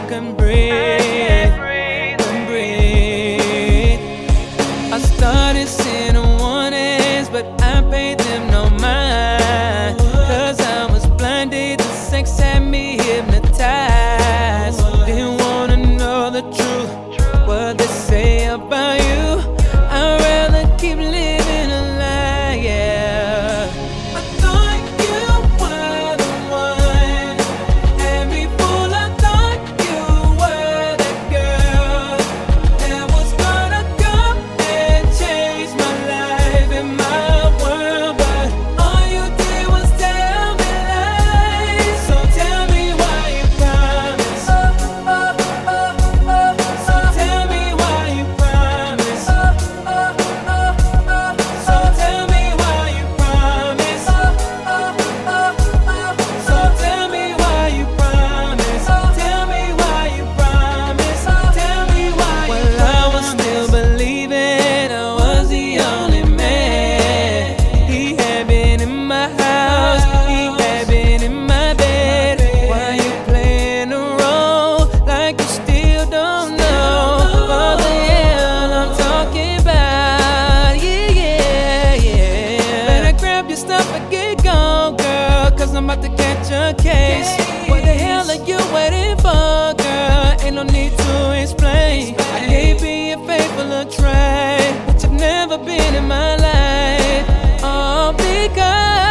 couldn't breathe, couldn't breathe. I started seeing the warnings, but I paid them no mind, 'cause I was blinded, the sex had me hypnotized. Didn't wanna know the truth, what they say about you. I'd rather keep living a lie, yeah. I thought you were the one, had me fooled. I thought you were the girl that was gonna come and change my life and my world, but all you did was tell me lies. So tell me why you promised. So tell me why you promised. So tell me why you promised. So tell me why you promised. Tell me why you promised. Tell me why you promised. Well, I was still believing I was the only man. He had been in my house, he had been in my bed. Why you playing the role like you still don't know what the hell I'm talking about? Yeah. Better grab your stuff and get gone, girl, 'cause I'm about to catch a case. What the hell are you waiting for, girl? Ain't no need to explain. I can't be a faithful or try, but you've never been in my life. All because